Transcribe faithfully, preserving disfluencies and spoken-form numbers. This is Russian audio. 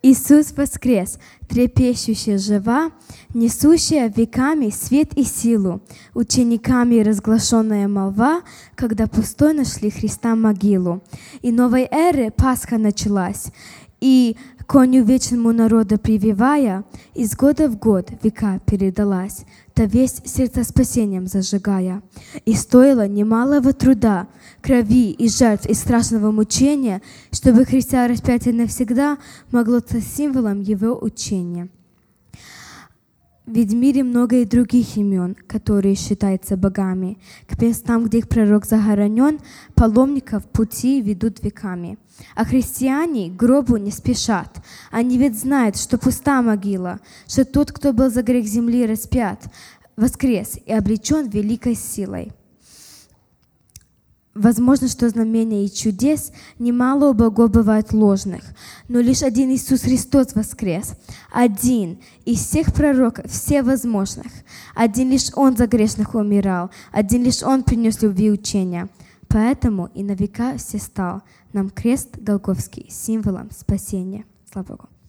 Иисус воскрес, трепещущая жива, несущая веками свет и силу, учениками разглашенная молва, когда пустой нашли Христа могилу. И новой эры Пасха началась, и коню вечному народа прививая, из года в год века передалась, та весть сердца спасением зажигая. И стоило немалого труда, крови и жертв и страшного мучения, чтобы Христа распятие навсегда могло стать символом Его учения. Ведь в мире много и других имен, которые считаются богами. К местам, где их пророк захоронен, паломников пути ведут веками. А христиане к гробу не спешат. Они ведь знают, что пуста могила, что тот, кто был за грех земли распят, воскрес и облечен великой силой. Возможно, что знамения и чудес немало у богов бывают ложных, но лишь один Иисус Христос воскрес, один из всех пророков, всевозможных, один лишь Он за грешных умирал, один лишь Он принес любви учения. Поэтому и на века все стал нам крест Голгофский символом спасения. Слава Богу.